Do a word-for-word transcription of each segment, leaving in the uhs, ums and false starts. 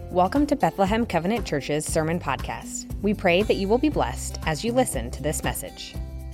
Welcome to Bethlehem Covenant Church's Sermon Podcast. We pray that you will be blessed as you listen to this message.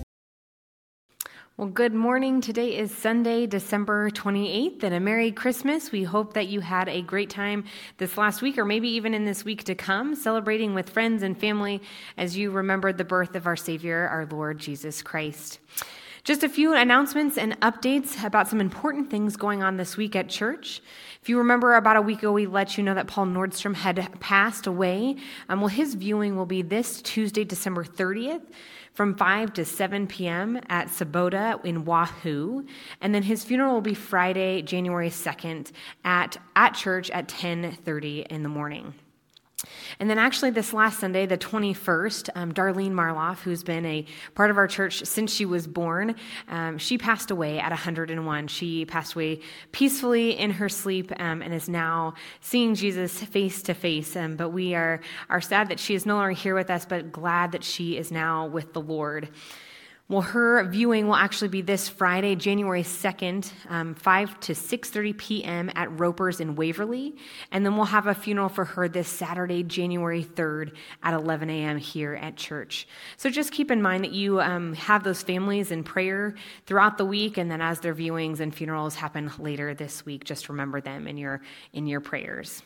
Well, good morning. Today is Sunday, December twenty-eighth, and a Merry Christmas. We hope that you had a great time this last week, or maybe even in this week to come, celebrating with friends and family as you remembered the birth of our Savior, our Lord Jesus Christ. Just a few announcements and updates about some important things going on this week at church. If you remember, about a week ago, we let you know that Paul Nordstrom had passed away. Um, well, his viewing will be this Tuesday, December thirtieth, from five to seven p.m. at Sabota in Wahoo. And then his funeral will be Friday, January second, at, at church at ten thirty in the morning. And then actually this last Sunday, the twenty-first, um, Darlene Marloff, who's been a part of our church since she was born, um, she passed away at one hundred and one. She passed away peacefully in her sleep um, and is now seeing Jesus face to face. Um, but we are, are sad that she is no longer here with us, but glad that she is now with the Lord. Well, her viewing will actually be this Friday, January second, um, five to six thirty p.m. at Roper's in Waverly. And then we'll have a funeral for her this Saturday, January third at eleven a.m. here at church. So just keep in mind that you um, have those families in prayer throughout the week, and then as their viewings and funerals happen later this week, just remember them in your in your prayers.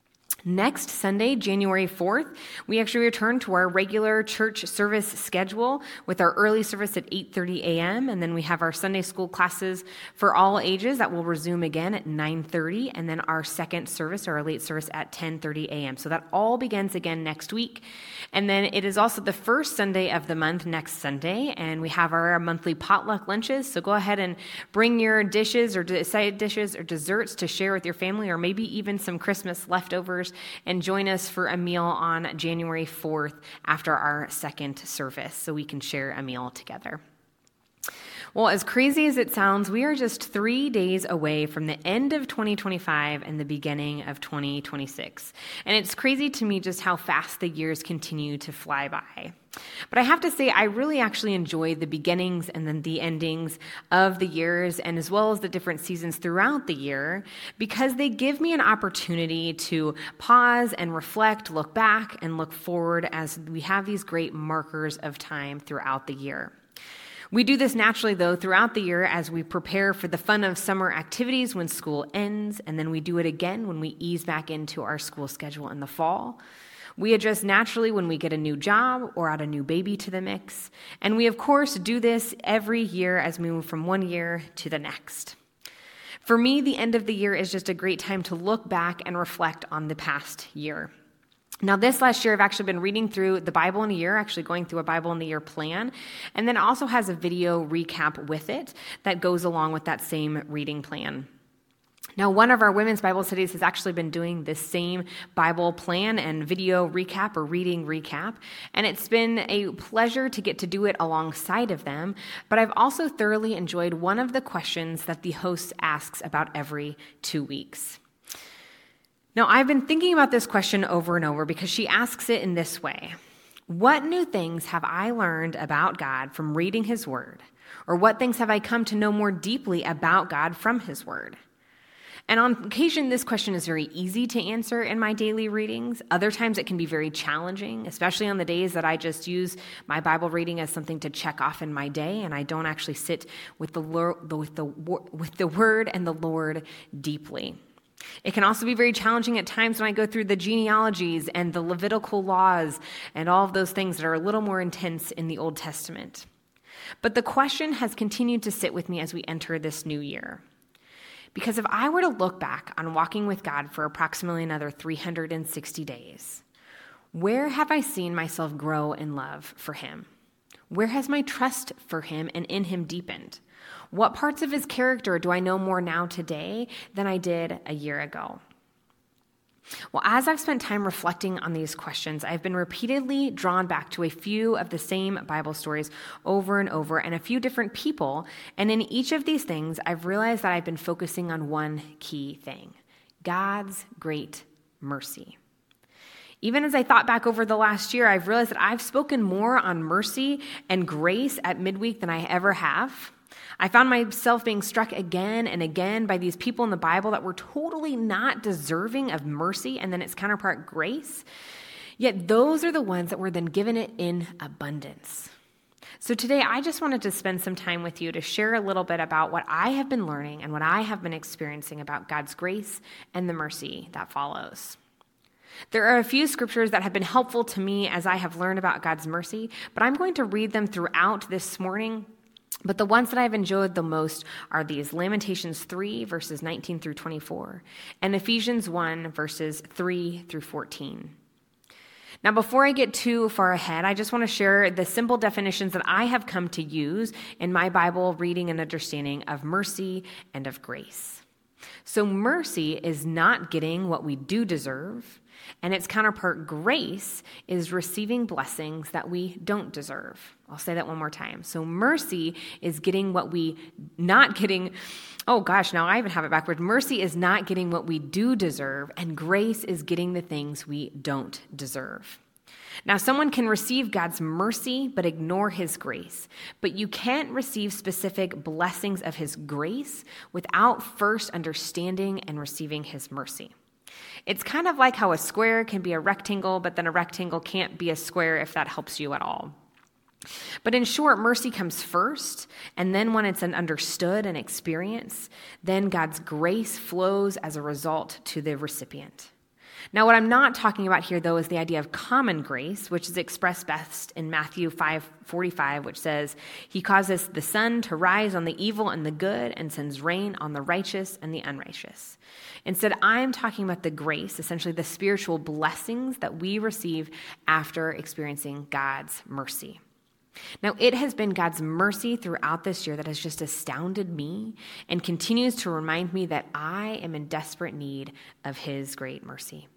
Next Sunday, January fourth, we actually return to our regular church service schedule with our early service at eight thirty a.m. And then we have our Sunday school classes for all ages that will resume again at nine thirty. And then our second service, or our late service, at ten thirty a.m. So that all begins again next week. And then it is also the first Sunday of the month next Sunday. And we have our monthly potluck lunches. So go ahead and bring your dishes or side dishes or desserts to share with your family, or maybe even some Christmas leftovers, and join us for a meal on January fourth after our second service so we can share a meal together. Well, as crazy as it sounds, we are just three days away from the end of twenty twenty-five and the beginning of twenty twenty-six. And it's crazy to me just how fast the years continue to fly by. But I have to say, I really actually enjoy the beginnings and then the endings of the years, and as well as the different seasons throughout the year, because they give me an opportunity to pause and reflect, look back, and look forward as we have these great markers of time throughout the year. We do this naturally, though, throughout the year as we prepare for the fun of summer activities when school ends, and then we do it again when we ease back into our school schedule in the fall. We adjust naturally when we get a new job or add a new baby to the mix. And we, of course, do this every year as we move from one year to the next. For me, the end of the year is just a great time to look back and reflect on the past year. Now, this last year, I've actually been reading through the Bible in a year, actually going through a Bible in the Year plan, and then it also has a video recap with it that goes along with that same reading plan. Now, one of our women's Bible studies has actually been doing this same Bible plan and video recap or reading recap, and it's been a pleasure to get to do it alongside of them, but I've also thoroughly enjoyed one of the questions that the host asks about every two weeks. Now, I've been thinking about this question over and over because she asks it in this way: what new things have I learned about God from reading His Word? Or what things have I come to know more deeply about God from His Word? And on occasion, this question is very easy to answer in my daily readings. Other times it can be very challenging, especially on the days that I just use my Bible reading as something to check off in my day, and I don't actually sit with the, with the, with the Word and the Lord deeply. It can also be very challenging at times when I go through the genealogies and the Levitical laws and all of those things that are a little more intense in the Old Testament. But the question has continued to sit with me as we enter this new year. Because if I were to look back on walking with God for approximately another three hundred sixty days, where have I seen myself grow in love for Him? Where has my trust for Him and in Him deepened? What parts of His character do I know more now today than I did a year ago? Well, as I've spent time reflecting on these questions, I've been repeatedly drawn back to a few of the same Bible stories over and over and a few different people. And in each of these things, I've realized that I've been focusing on one key thing: God's great mercy. Even as I thought back over the last year, I've realized that I've spoken more on mercy and grace at midweek than I ever have. I found myself being struck again and again by these people in the Bible that were totally not deserving of mercy and then its counterpart, grace. Yet those are the ones that were then given it in abundance. So today, I just wanted to spend some time with you to share a little bit about what I have been learning and what I have been experiencing about God's grace and the mercy that follows. There are a few scriptures that have been helpful to me as I have learned about God's mercy, but I'm going to read them throughout this morning. But the ones that I've enjoyed the most are these: Lamentations three, verses nineteen through twenty-four, and Ephesians one, verses three through fourteen. Now, before I get too far ahead, I just want to share the simple definitions that I have come to use in my Bible reading and understanding of mercy and of grace. So mercy is not getting what we do deserve, and its counterpart, grace, is receiving blessings that we don't deserve. I'll say that one more time. So mercy is getting what we not getting. Oh gosh, now I even have it backwards. Mercy is not getting what we do deserve, and grace is getting the things we don't deserve. Now, someone can receive God's mercy but ignore his grace, but you can't receive specific blessings of his grace without first understanding and receiving his mercy. It's kind of like how a square can be a rectangle, but then a rectangle can't be a square, if that helps you at all. But in short, mercy comes first, and then when it's an understood and experienced, then God's grace flows as a result to the recipient. Now, what I'm not talking about here, though, is the idea of common grace, which is expressed best in Matthew five forty-five, which says, "He causes the sun to rise on the evil and the good and sends rain on the righteous and the unrighteous." Instead, I'm talking about the grace, essentially the spiritual blessings that we receive after experiencing God's mercy. Now, it has been God's mercy throughout this year that has just astounded me and continues to remind me that I am in desperate need of his great mercy.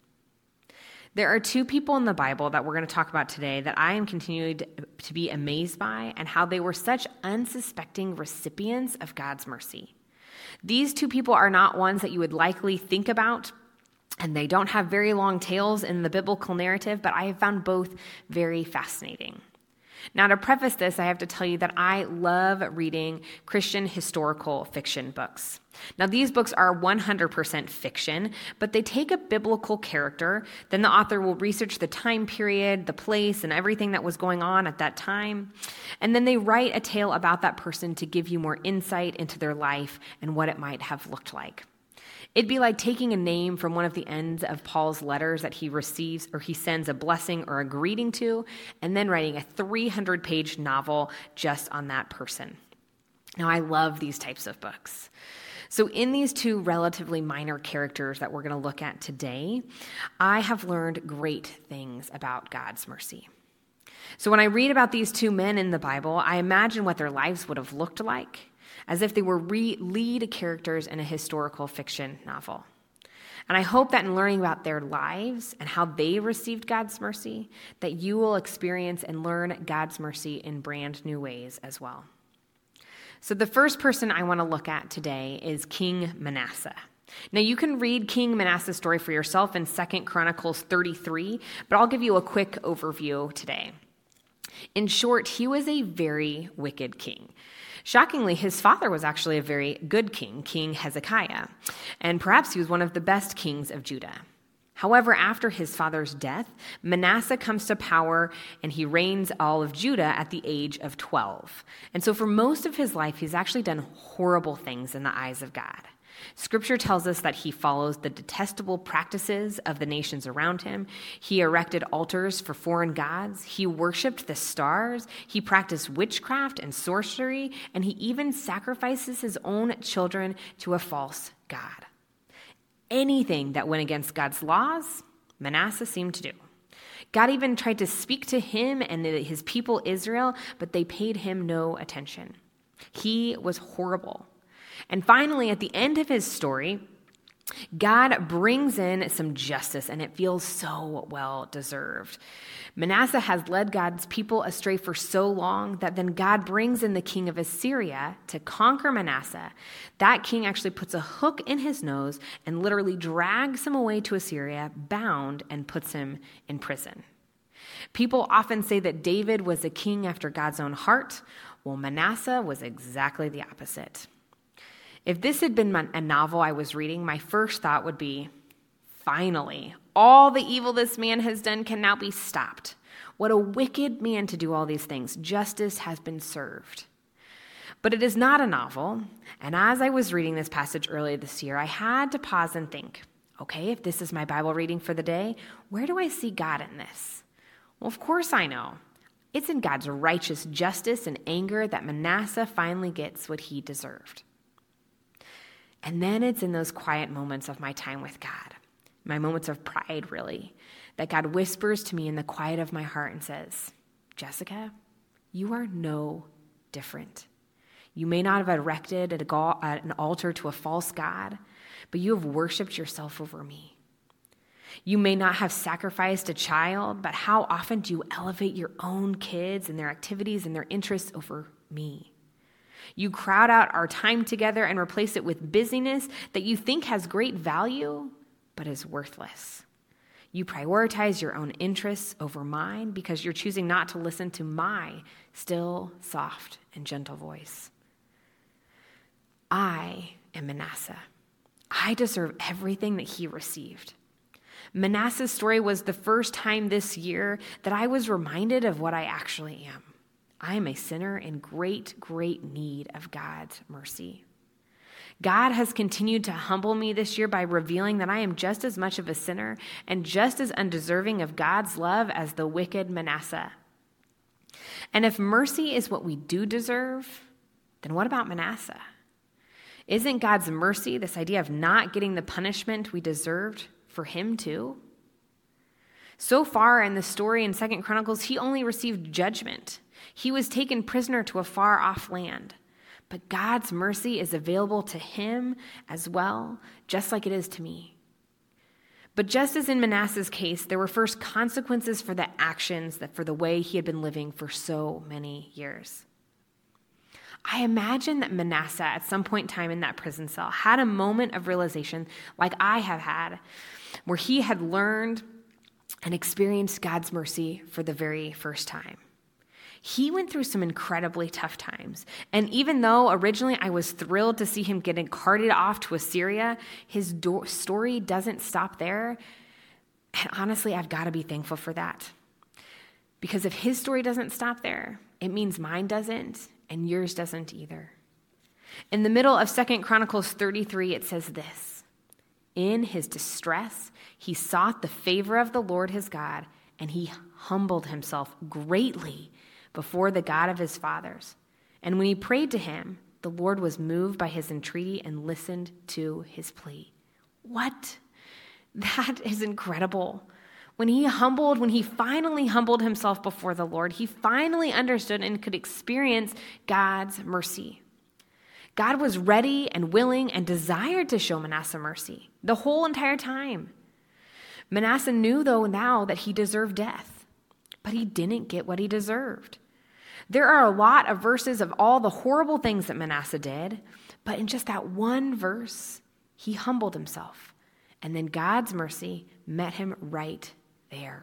There are two people in the Bible that we're going to talk about today that I am continuing to be amazed by and how they were such unsuspecting recipients of God's mercy. These two people are not ones that you would likely think about, and they don't have very long tales in the biblical narrative, but I have found both very fascinating. Now, to preface this, I have to tell you that I love reading Christian historical fiction books. Now, these books are one hundred percent fiction, but they take a biblical character, then the author will research the time period, the place, and everything that was going on at that time, and then they write a tale about that person to give you more insight into their life and what it might have looked like. It'd be like taking a name from one of the ends of Paul's letters that he receives or he sends a blessing or a greeting to, and then writing a three hundred page novel just on that person. Now, I love these types of books. So in these two relatively minor characters that we're going to look at today, I have learned great things about God's mercy. So when I read about these two men in the Bible, I imagine what their lives would have looked like, as if they were re- lead characters in a historical fiction novel. And I hope that in learning about their lives and how they received God's mercy, that you will experience and learn God's mercy in brand new ways as well. So the first person I want to look at today is King Manasseh. Now, you can read King Manasseh's story for yourself in Second Chronicles thirty-three, but I'll give you a quick overview today. In short, he was a very wicked king. Shockingly, his father was actually a very good king, King Hezekiah, and perhaps he was one of the best kings of Judah. However, after his father's death, Manasseh comes to power and he reigns all of Judah at the age of twelve. And so for most of his life, he's actually done horrible things in the eyes of God. Scripture tells us that he follows the detestable practices of the nations around him. He erected altars for foreign gods. He worshipped the stars. He practiced witchcraft and sorcery, and he even sacrifices his own children to a false god. Anything that went against God's laws, Manasseh seemed to do. God even tried to speak to him and his people Israel, but they paid him no attention. He was horrible. And finally, at the end of his story, God brings in some justice, and it feels so well deserved. Manasseh has led God's people astray for so long that then God brings in the king of Assyria to conquer Manasseh. That king actually puts a hook in his nose and literally drags him away to Assyria, bound, and puts him in prison. People often say that David was a king after God's own heart, Well, Manasseh was exactly the opposite. If this had been a novel I was reading, my first thought would be, finally, all the evil this man has done can now be stopped. What a wicked man to do all these things. Justice has been served. But it is not a novel, and as I was reading this passage earlier this year, I had to pause and think, okay, if this is my Bible reading for the day, where do I see God in this? Well, of course I know. It's in God's righteous justice and anger that Manasseh finally gets what he deserved. And then it's in those quiet moments of my time with God, my moments of pride, really, that God whispers to me in the quiet of my heart and says, Jessica, you are no different. You may not have erected an altar to a false god, but you have worshiped yourself over me. You may not have sacrificed a child, but how often do you elevate your own kids and their activities and their interests over me? You crowd out our time together and replace it with busyness that you think has great value, but is worthless. You prioritize your own interests over mine because you're choosing not to listen to my still, soft, and gentle voice. I am Manasseh. I deserve everything that he received. Manasseh's story was the first time this year that I was reminded of what I actually am. I am a sinner in great, great need of God's mercy. God has continued to humble me this year by revealing that I am just as much of a sinner and just as undeserving of God's love as the wicked Manasseh. And if mercy is what we do deserve, then what about Manasseh? Isn't God's mercy, this idea of not getting the punishment we deserved, for him too? So far in the story in Second Chronicles, he only received judgment. He was taken prisoner to a far-off land. But God's mercy is available to him as well, just like it is to me. But just as in Manasseh's case, there were first consequences for the actions, that for the way he had been living for so many years. I imagine that Manasseh, at some point in time in that prison cell, had a moment of realization like I have had, where he had learned and experienced God's mercy for the very first time. He went through some incredibly tough times, and even though originally I was thrilled to see him getting carted off to Assyria, his do- story doesn't stop there, and honestly, I've got to be thankful for that. Because if his story doesn't stop there, it means mine doesn't, and yours doesn't either. In the middle of Second Chronicles thirty-three, it says this: in his distress, he sought the favor of the Lord his God, and he humbled himself greatly before the God of his fathers. And when he prayed to him, the Lord was moved by his entreaty and listened to his plea. What? That is incredible. When he humbled, when he finally humbled himself before the Lord, he finally understood and could experience God's mercy. God was ready and willing and desired to show Manasseh mercy the whole entire time. Manasseh knew, though, now that he deserved death, but he didn't get what he deserved. There are a lot of verses of all the horrible things that Manasseh did, but in just that one verse, he humbled himself, and then God's mercy met him right there.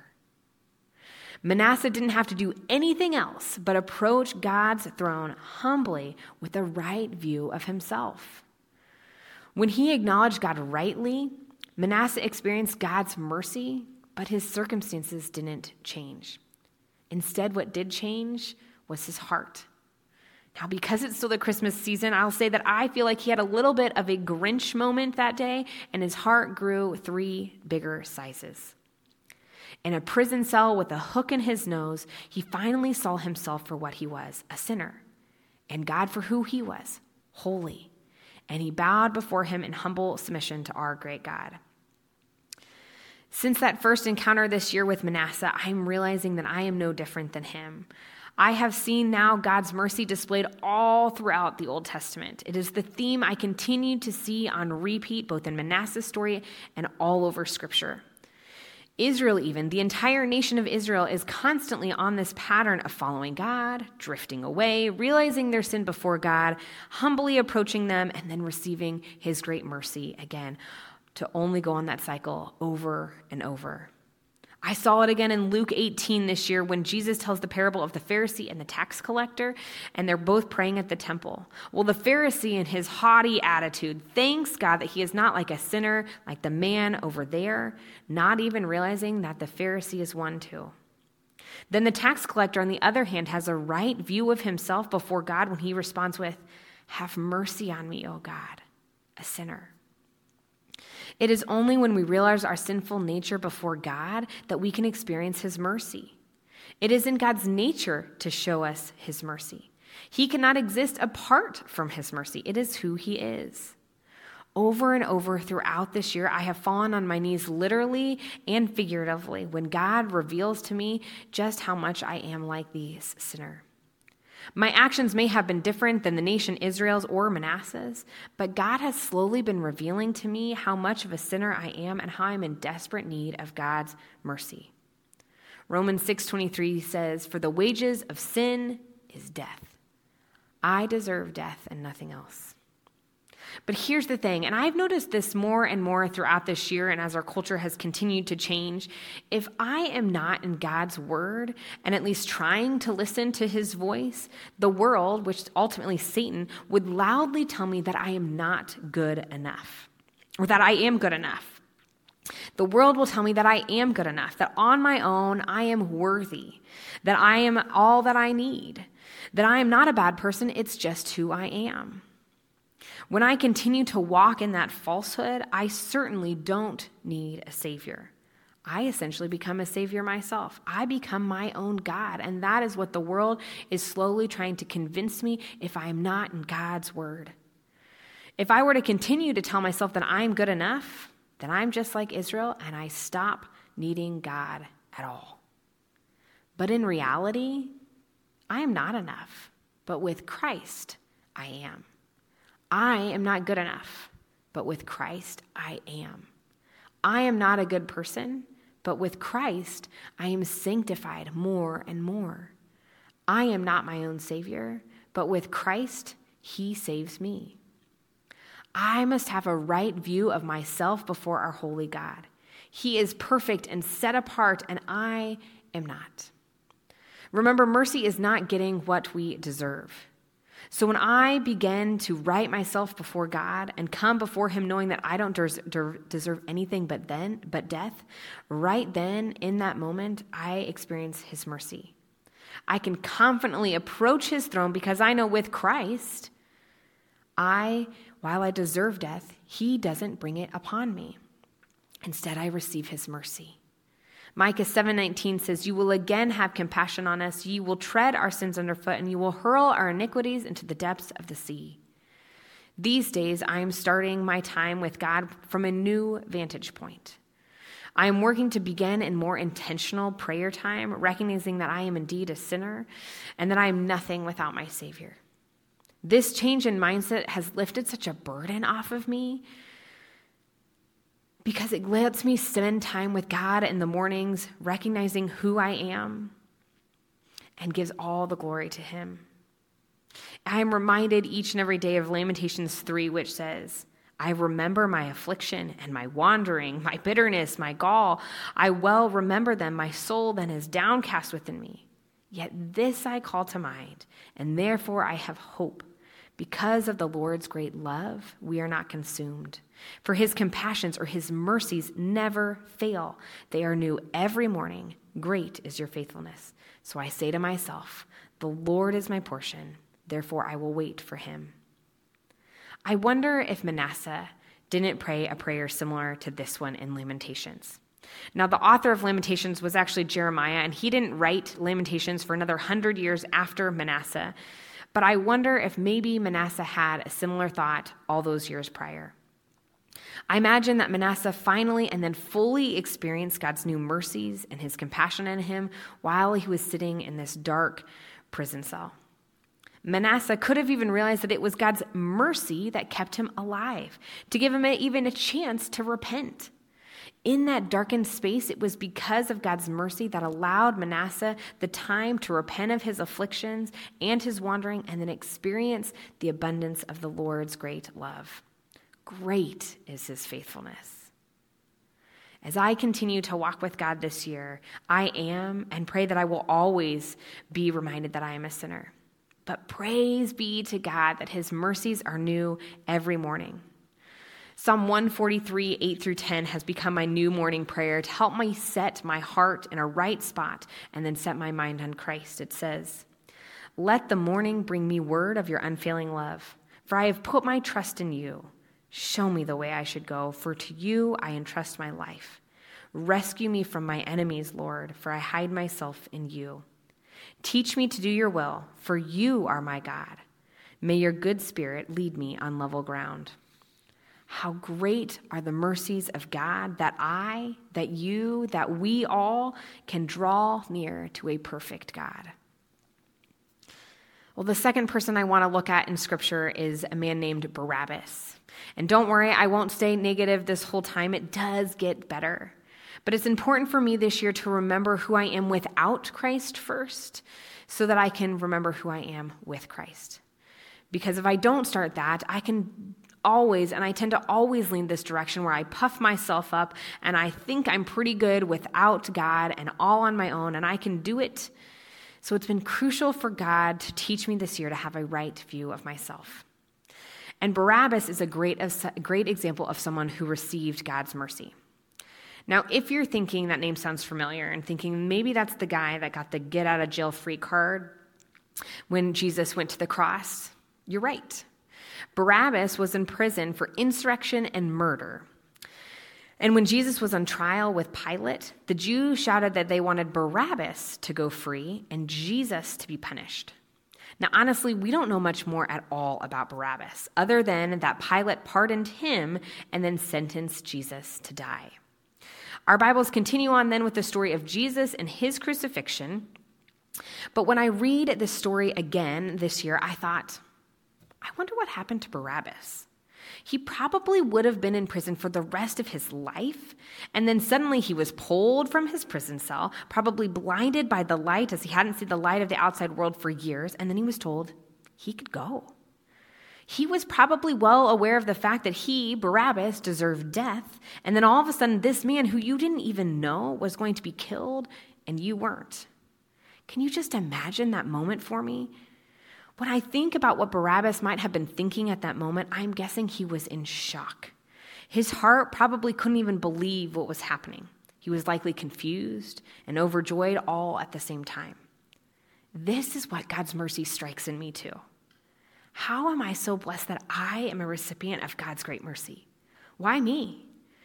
Manasseh didn't have to do anything else but approach God's throne humbly with a right view of himself. When he acknowledged God rightly, Manasseh experienced God's mercy, but his circumstances didn't change. Instead, what did change was his heart. Now, because it's still the Christmas season, I'll say that I feel like he had a little bit of a Grinch moment that day, and his heart grew three bigger sizes. In a prison cell with a hook in his nose, he finally saw himself for what he was, a sinner, and God for who he was, holy. And he bowed before him in humble submission to our great God. Since that first encounter this year with Manasseh, I'm realizing that I am no different than him. I have seen now God's mercy displayed all throughout the Old Testament. It is the theme I continue to see on repeat, both in Manasseh's story and all over Scripture. Israel even, the entire nation of Israel, is constantly on this pattern of following God, drifting away, realizing their sin before God, humbly approaching them, and then receiving his great mercy again, to only go on that cycle over and over. I saw it again in Luke eighteen this year when Jesus tells the parable of the Pharisee and the tax collector, and they're both praying at the temple. Well, the Pharisee in his haughty attitude thanks God that he is not like a sinner, like the man over there, not even realizing that the Pharisee is one too. Then the tax collector, on the other hand, has a right view of himself before God when he responds with, "Have mercy on me, O God, a sinner." It is only when we realize our sinful nature before God that we can experience his mercy. It is in God's nature to show us his mercy. He cannot exist apart from his mercy. It is who he is. Over and over throughout this year, I have fallen on my knees literally and figuratively when God reveals to me just how much I am like this sinner. My actions may have been different than the nation Israel's or Manasseh's, but God has slowly been revealing to me how much of a sinner I am and how I'm in desperate need of God's mercy. Romans six twenty-three says, "For the wages of sin is death. I deserve death and nothing else." But here's the thing, and I've noticed this more and more throughout this year and as our culture has continued to change. If I am not in God's word and at least trying to listen to his voice, the world, which ultimately Satan, would loudly tell me that I am not good enough, or that I am good enough. The world will tell me that I am good enough, that on my own I am worthy, that I am all that I need, that I am not a bad person, it's just who I am. When I continue to walk in that falsehood, I certainly don't need a savior. I essentially become a savior myself. I become my own God, and that is what the world is slowly trying to convince me if I am not in God's word. If I were to continue to tell myself that I'm good enough, then I'm just like Israel, and I stop needing God at all. But in reality, I am not enough, but with Christ, I am. I am not good enough, but with Christ, I am. I am not a good person, but with Christ, I am sanctified more and more. I am not my own Savior, but with Christ, he saves me. I must have a right view of myself before our holy God. He is perfect and set apart, and I am not. Remember, mercy is not getting what we deserve. So when I begin to right myself before God and come before him knowing that I don't deserve anything but then, but death, right then in that moment, I experience his mercy. I can confidently approach his throne because I know with Christ, I, while I deserve death, he doesn't bring it upon me. Instead, I receive his mercy. Micah seven nineteen says, "You will again have compassion on us. You will tread our sins underfoot, and you will hurl our iniquities into the depths of the sea." These days, I am starting my time with God from a new vantage point. I am working to begin in more intentional prayer time, recognizing that I am indeed a sinner and that I am nothing without my Savior. This change in mindset has lifted such a burden off of me because it lets me spend time with God in the mornings, recognizing who I am, and gives all the glory to him. I am reminded each and every day of Lamentations three, which says, "I remember my affliction and my wandering, my bitterness, my gall. I well remember them. My soul then is downcast within me. Yet this I call to mind, and therefore I have hope. Because of the Lord's great love, we are not consumed. For his compassions or his mercies never fail. They are new every morning. Great is your faithfulness. So I say to myself, the Lord is my portion. Therefore I will wait for him." I wonder if Manasseh didn't pray a prayer similar to this one in Lamentations. Now, the author of Lamentations was actually Jeremiah, and he didn't write Lamentations for another hundred years after Manasseh. But I wonder if maybe Manasseh had a similar thought all those years prior. I imagine that Manasseh finally and then fully experienced God's new mercies and his compassion in him while he was sitting in this dark prison cell. Manasseh could have even realized that it was God's mercy that kept him alive, to give him a, even a chance to repent. In that darkened space, it was because of God's mercy that allowed Manasseh the time to repent of his afflictions and his wandering and then experience the abundance of the Lord's great love. Great is his faithfulness. As I continue to walk with God this year, I am and pray that I will always be reminded that I am a sinner. But praise be to God that his mercies are new every morning. Psalm one forty-three, eight through ten has become my new morning prayer to help me set my heart in a right spot and then set my mind on Christ. It says, "Let the morning bring me word of your unfailing love, for I have put my trust in you. Show me the way I should go, for to you I entrust my life. Rescue me from my enemies, Lord, for I hide myself in you. Teach me to do your will, for you are my God. May your good spirit lead me on level ground." How great are the mercies of God that I, that you, that we all can draw near to a perfect God. Well, the second person I want to look at in Scripture is a man named Barabbas. And don't worry, I won't stay negative this whole time. It does get better. But it's important for me this year to remember who I am without Christ first, so that I can remember who I am with Christ. Because if I don't start that, I can always, and I tend to always lean this direction where I puff myself up and I think I'm pretty good without God and all on my own, and I can do it. So it's been crucial for God to teach me this year to have a right view of myself. And Barabbas is a great, a great example of someone who received God's mercy. Now, if you're thinking that name sounds familiar and thinking maybe that's the guy that got the get out of jail free card when Jesus went to the cross, you're right. Barabbas was in prison for insurrection and murder. And when Jesus was on trial with Pilate, the Jews shouted that they wanted Barabbas to go free and Jesus to be punished. Now, honestly, we don't know much more at all about Barabbas, other than that Pilate pardoned him and then sentenced Jesus to die. Our Bibles continue on then with the story of Jesus and his crucifixion. But when I read this story again this year, I thought, I wonder what happened to Barabbas. He probably would have been in prison for the rest of his life, and then suddenly he was pulled from his prison cell, probably blinded by the light as he hadn't seen the light of the outside world for years, and then he was told he could go. He was probably well aware of the fact that he, Barabbas, deserved death, and then all of a sudden this man who you didn't even know was going to be killed, and you weren't. Can you just imagine that moment for me? When I think about what Barabbas might have been thinking at that moment, I'm guessing he was in shock. His heart probably couldn't even believe what was happening. He was likely confused and overjoyed all at the same time. This is what God's mercy strikes in me too. How am I so blessed that I am a recipient of God's great mercy? Why me?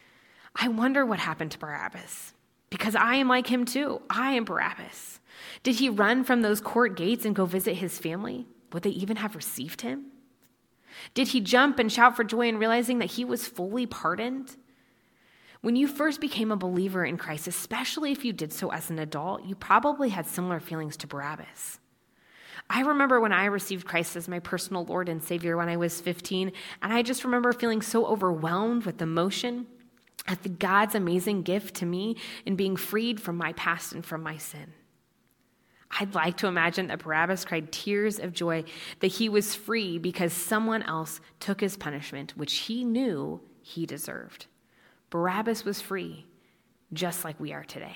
I wonder what happened to Barabbas, because I am like him too. I am Barabbas. Did he run from those court gates and go visit his family? Would they even have received him? Did he jump and shout for joy in realizing that he was fully pardoned? When you first became a believer in Christ, especially if you did so as an adult, you probably had similar feelings to Barabbas. I remember when I received Christ as my personal Lord and Savior when I was fifteen, and I just remember feeling so overwhelmed with emotion at the God's amazing gift to me in being freed from my past and from my sin. I'd like to imagine that Barabbas cried tears of joy that he was free because someone else took his punishment, which he knew he deserved. Barabbas was free, just like we are today.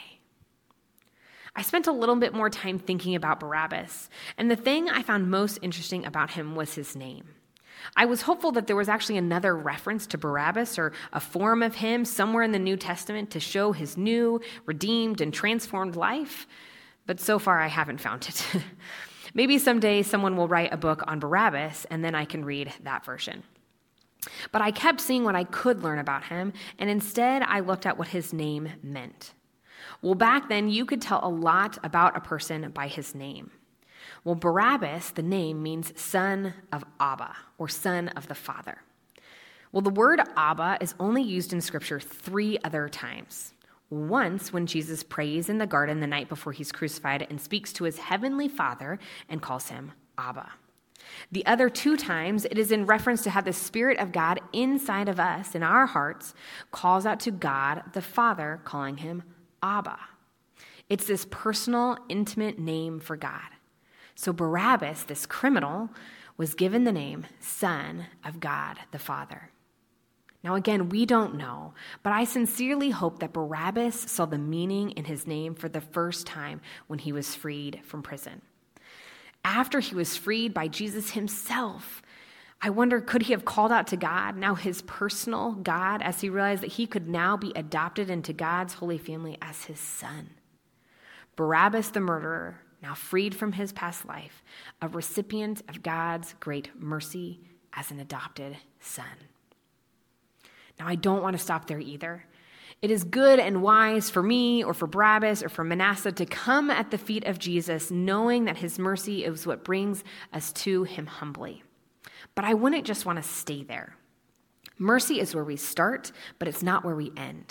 I spent a little bit more time thinking about Barabbas, and the thing I found most interesting about him was his name. I was hopeful that there was actually another reference to Barabbas or a form of him somewhere in the New Testament to show his new, redeemed, and transformed life. But so far, I haven't found it. Maybe someday someone will write a book on Barabbas, and then I can read that version. But I kept seeing what I could learn about him, and instead I looked at what his name meant. Well, back then, you could tell a lot about a person by his name. Well, Barabbas, the name, means son of Abba, or son of the Father. Well, the word Abba is only used in Scripture three other times. Once when Jesus prays in the garden the night before he's crucified and speaks to his heavenly Father and calls him Abba. The other two times, it is in reference to how the Spirit of God inside of us, in our hearts, calls out to God the Father, calling him Abba. It's this personal, intimate name for God. So Barabbas, this criminal, was given the name Son of God the Father. Now, again, we don't know, but I sincerely hope that Barabbas saw the meaning in his name for the first time when he was freed from prison. After he was freed by Jesus himself, I wonder, could he have called out to God, now his personal God, as he realized that he could now be adopted into God's holy family as his son? Barabbas the murderer, now freed from his past life, a recipient of God's great mercy as an adopted son. Now, I don't want to stop there either. It is good and wise for me or for Barabbas or for Manasseh to come at the feet of Jesus, knowing that his mercy is what brings us to him humbly. But I wouldn't just want to stay there. Mercy is where we start, but it's not where we end.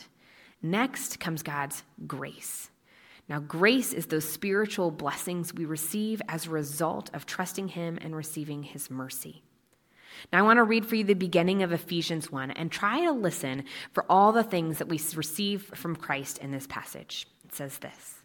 Next comes God's grace. Now, grace is those spiritual blessings we receive as a result of trusting him and receiving his mercy. Now, I want to read for you the beginning of Ephesians one and try to listen for all the things that we receive from Christ in this passage. It says this: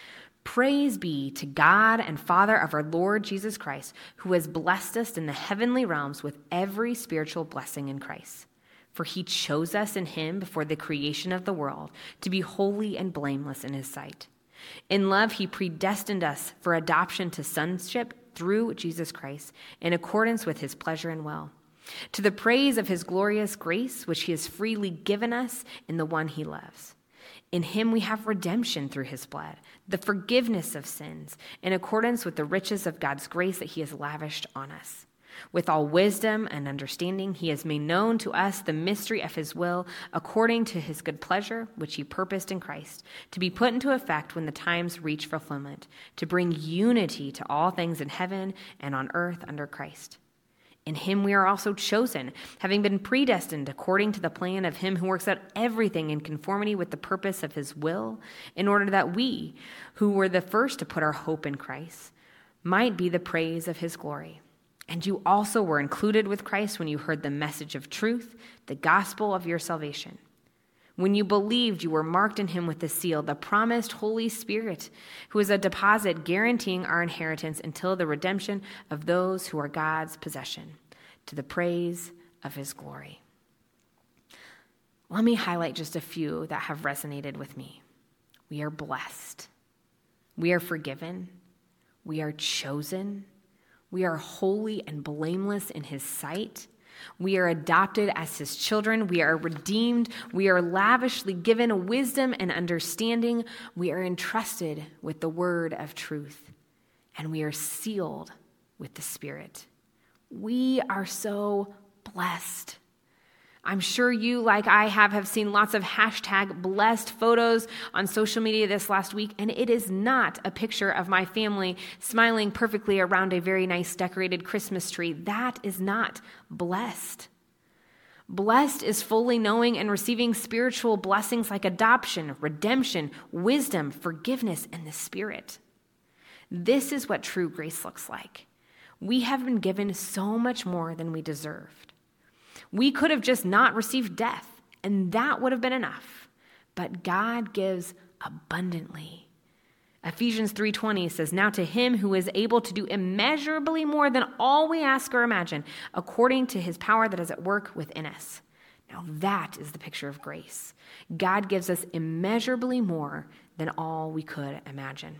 "Praise be to God and Father of our Lord Jesus Christ, who has blessed us in the heavenly realms with every spiritual blessing in Christ. For he chose us in him before the creation of the world to be holy and blameless in his sight. In love, he predestined us for adoption to sonship through Jesus Christ, in accordance with his pleasure and will, to the praise of his glorious grace, which he has freely given us in the one he loves. In him we have redemption through his blood, the forgiveness of sins, in accordance with the riches of God's grace that he has lavished on us. With all wisdom and understanding, he has made known to us the mystery of his will, according to his good pleasure, which he purposed in Christ, to be put into effect when the times reach fulfillment, to bring unity to all things in heaven and on earth under Christ. In him we are also chosen, having been predestined according to the plan of him who works out everything in conformity with the purpose of his will, in order that we, who were the first to put our hope in Christ, might be the praise of his glory. And you also were included with Christ when you heard the message of truth, the gospel of your salvation. When you believed, you were marked in him with the seal, the promised Holy Spirit, who is a deposit guaranteeing our inheritance until the redemption of those who are God's possession, to the praise of his glory." Let me highlight just a few that have resonated with me. We are blessed. We are forgiven. We are chosen. We are holy and blameless in his sight. We are adopted as his children. We are redeemed. We are lavishly given wisdom and understanding. We are entrusted with the word of truth. And we are sealed with the Spirit. We are so blessed. I'm sure you, like I have, have seen lots of hashtag blessed photos on social media this last week, and it is not a picture of my family smiling perfectly around a very nice decorated Christmas tree. That is not blessed. Blessed is fully knowing and receiving spiritual blessings like adoption, redemption, wisdom, forgiveness, and the Spirit. This is what true grace looks like. We have been given so much more than we deserved. We could have just not received death, and that would have been enough. But God gives abundantly. Ephesians three twenty says, "Now to him who is able to do immeasurably more than all we ask or imagine, according to his power that is at work within us." Now that is the picture of grace. God gives us immeasurably more than all we could imagine.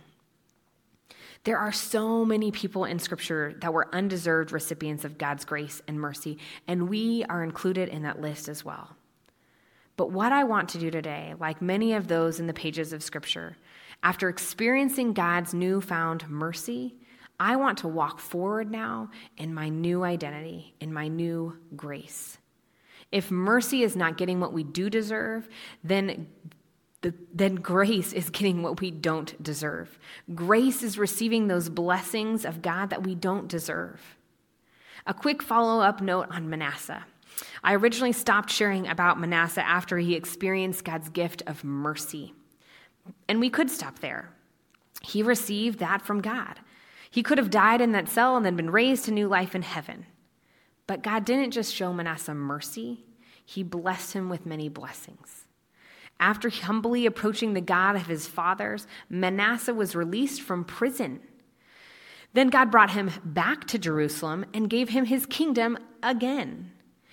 There are so many people in Scripture that were undeserved recipients of God's grace and mercy, and we are included in that list as well. But what I want to do today, like many of those in the pages of Scripture, after experiencing God's newfound mercy, I want to walk forward now in my new identity, in my new grace. If mercy is not getting what we do deserve, then then grace is getting what we don't deserve. Grace is receiving those blessings of God that we don't deserve. A quick follow-up note on Manasseh. I originally stopped sharing about Manasseh after he experienced God's gift of mercy. And we could stop there. He received that from God. He could have died in that cell and then been raised to new life in heaven. But God didn't just show Manasseh mercy. He blessed him with many blessings. After humbly approaching the God of his fathers, Manasseh was released from prison. Then God brought him back to Jerusalem and gave him his kingdom again.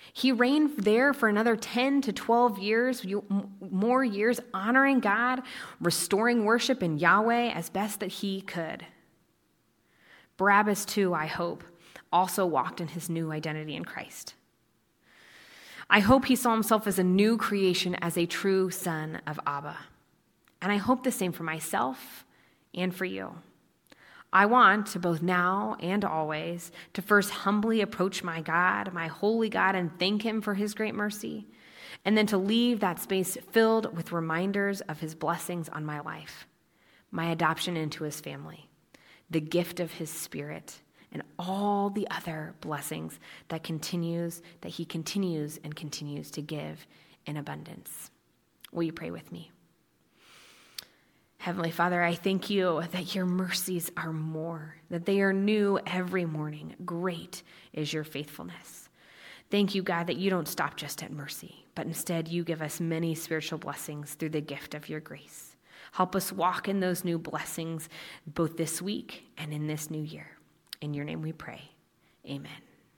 He reigned there for another ten to twelve years, more years, honoring God, restoring worship in Yahweh as best that he could. Barabbas, too, I hope, also walked in his new identity in Christ. I hope he saw himself as a new creation, as a true son of Abba. And I hope the same for myself and for you. I want to, both now and always, to first humbly approach my God, my holy God, and thank him for his great mercy, and then to leave that space filled with reminders of his blessings on my life, my adoption into his family, the gift of his Spirit, and all the other blessings that continues, that he continues and continues to give in abundance. Will you pray with me? Heavenly Father, I thank you that your mercies are more, that they are new every morning. Great is your faithfulness. Thank you, God, that you don't stop just at mercy, but instead you give us many spiritual blessings through the gift of your grace. Help us walk in those new blessings both this week and in this new year. In your name we pray. Amen.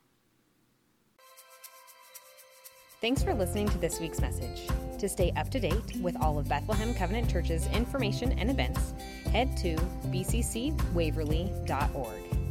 Thanks for listening to this week's message. To stay up to date with all of Bethlehem Covenant Church's information and events, head to b c c waverly dot org.